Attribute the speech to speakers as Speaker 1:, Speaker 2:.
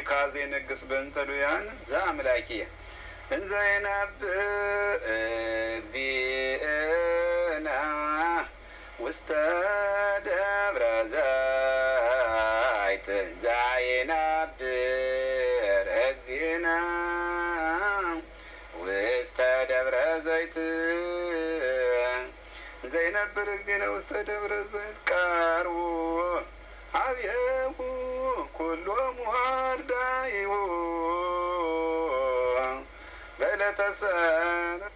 Speaker 1: ካዜ ንግስ በንተሉያን ዘአምላኪየ እንዘ ይነብእ እግዚእነ ውስተ ደብረ ዘይት ዘየነብር እግዚእነ ውስተ ደብረ ዘይት ዘይነብር እግዚእነ ውስተ ደብረ ዘይት ቀርቡ ሀቤሁ ኩሎሙ አርዳኢሁ በዕለተ ሰንበት